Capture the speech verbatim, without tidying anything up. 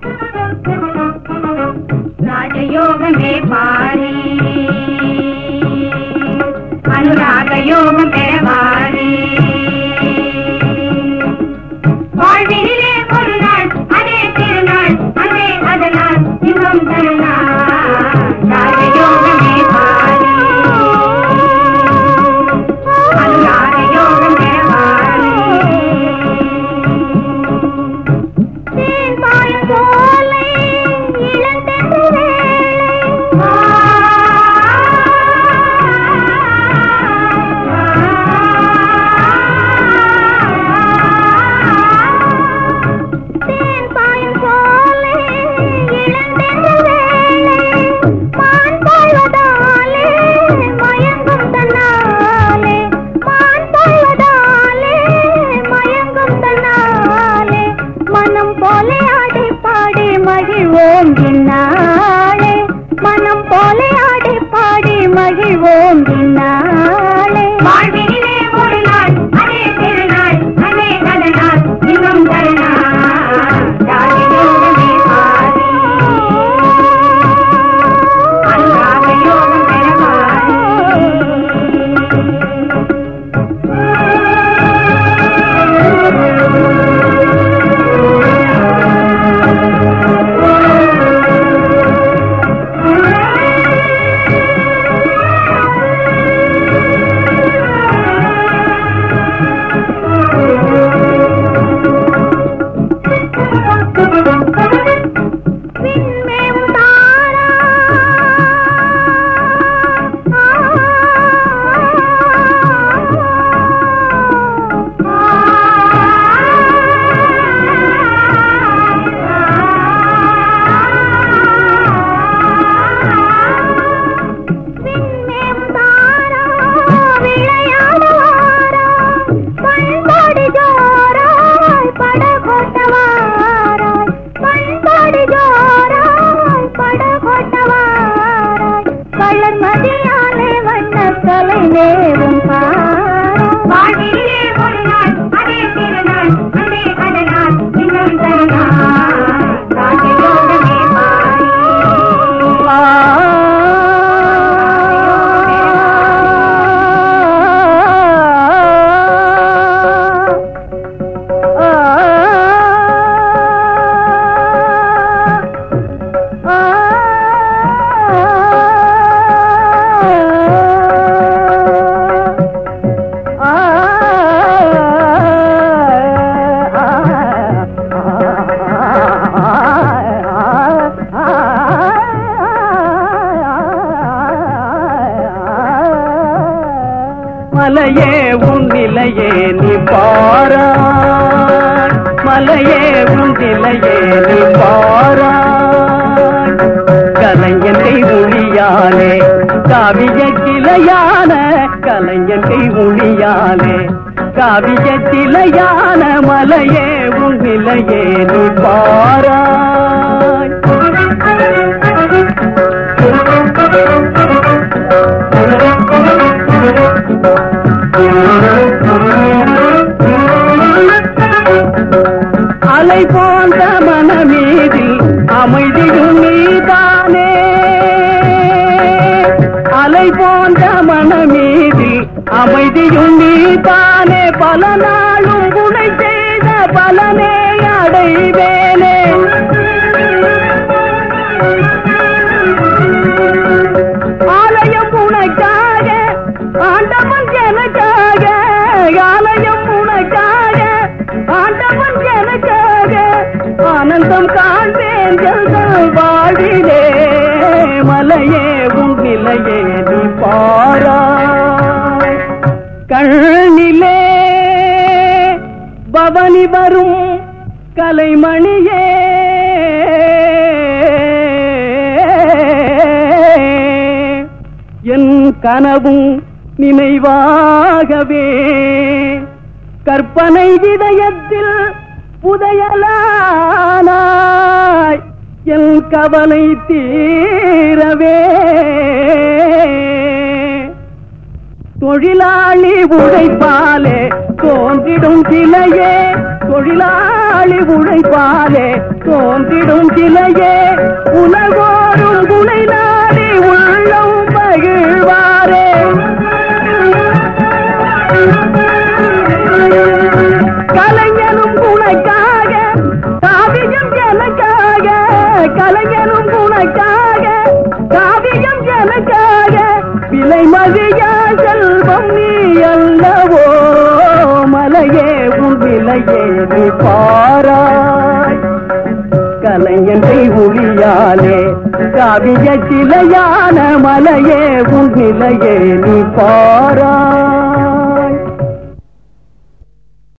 ராஜயோகமே பாரி அனுராக யோகம் பெறவாரி வாழ்வினிலே ஒரு நாள் அதே திருநாள் அதே அதனால் இன்பம் தருநாள் ராஜயோகமே பாரி அனுராக யோகம் பெறவாரி தேன் பாயும் சோலை இளந்தென்று மனம் போலே ஆடி பாடி மகிழ்வோம் இந்நாளே வாழ்வினிலே ஒரு நாள் அதே திருநாள் அதே அதனால் இன்பம் தருநாள் ராஜயோகமே பாரி அனுராக யோகம் பெறவாரி மலையே உன் நிலையே நீ பாராய் மலையே உன் நிலையே நீ பாராய் கலைஞன் கை மொழியாலே காவிய கிளையான கலைஞன் கை மொழியாலே காவிய கிளையான மலையே உன் நிலையே நீ பாராய் அலை போன்ற மனமீதில் அமைதியும் நீதானே அலை போன்ற மனமீதில் அமைதியும் நீதானே பல நாளும் துணை செய்த பலனே அடைவேனே ஆலயம் உனக்காக ஆண்டவன் எனக்காக ஆலயம் உனக்காக ஆண்டவன் எனக்காக ஆனந்தம் காண்பேன் வாழ்விலே மலையே உன் நிலையே நீ பாராய் கண்ணிலே பவனி வரும் கலைமணியே என் கனவும் நினைவாகவே கற்பனை இதயத்தில் புதையலானாய் என் கவலை தீரவே தொழிலாளி உழைப்பாலே தோன்றிடும் சிலையே தொழிலாளி உழைப்பாலே தோன்றிடும் சிலையே உலகோரும் குலை நாடி உள்ளம் மகிழ்வாரே. கலைஞனும் குணக்காக காவியம் எனக்காக, கலைஞனும் குணக்காக காவியம் எனக்காக, விலை மதியா செல்வம் நீ அல்லவோ மலையே உன் விலையே நீ பாராய். கலைஞனை ஒளியாலே காவிய சிலையான மலையே உன் நிலையே நீ பாராய்.